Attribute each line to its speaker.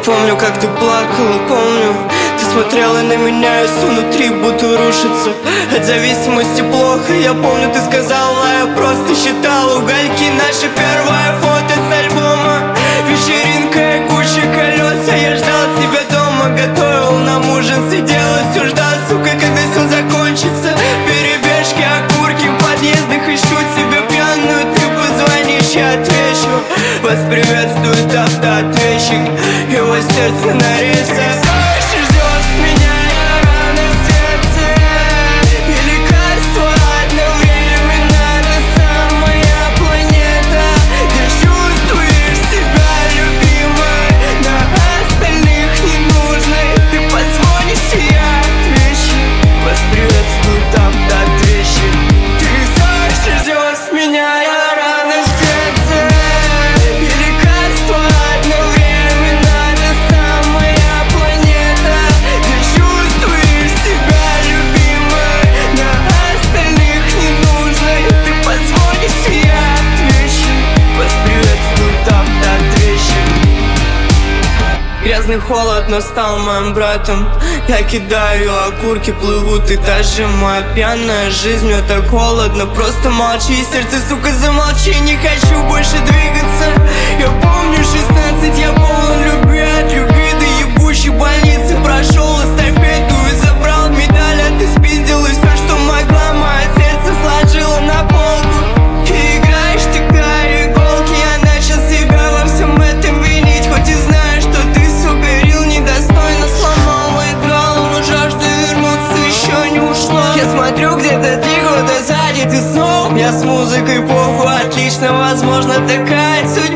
Speaker 1: помню, как ты плакала, помню. Ты смотрела на меня, и все внутри будто рушится. От зависимости плохо, я помню, ты сказала, я просто считал угольки. Наше первое фото с альбома, вечеринка и куча колес. А я ждал тебя дома, готовил нам ужин, сидел и все ждал, сука, когда все закончится. Перебежки, окурки в подъездах, ищу тебя пьяную, ты позвонишь, я отвечу. Вас приветствует автоответчик, его сердце на рельсах. Ждет меня рана в сердце, и лекарство одновременно. Ты самая планета, где чувствуешь себя любимой, на остальных ненужной. Ты позвонишь, и я отвечу. Вас приветствует автоответчик. Ты знаешь, ждет меня рана в сердце, и лекарство одновременно. Ты самая планета, где чувствуешь себя любимой, на остальных ненужной. Ты позвонишь, и я отвечу. Вас приветствует автоответчик. Грязный холод, но стал моим братом. Я кидаю окурки, плывут этажи. Моя пьяная жизнь, мне так холодно. Просто молчи, сердце, сука, замолчи. Не хочу больше двигаться. Я помню 16, я полон любви. От любви до ебучей больницы прошел эстафету и забрал медаль. А ты спиздила все, что могла. Мое сердце сложила на полку. И играешь ты как иголки. Я начал себя во всем этом винить. Хоть и знаю, что ты, сука, рил недостойно сломал. Играл, но жажда вернуться еще не ушла. Я смотрю, где-то 3 года сзади ты снова. Я с музыкой похуй, отлично, возможно, такая судьба.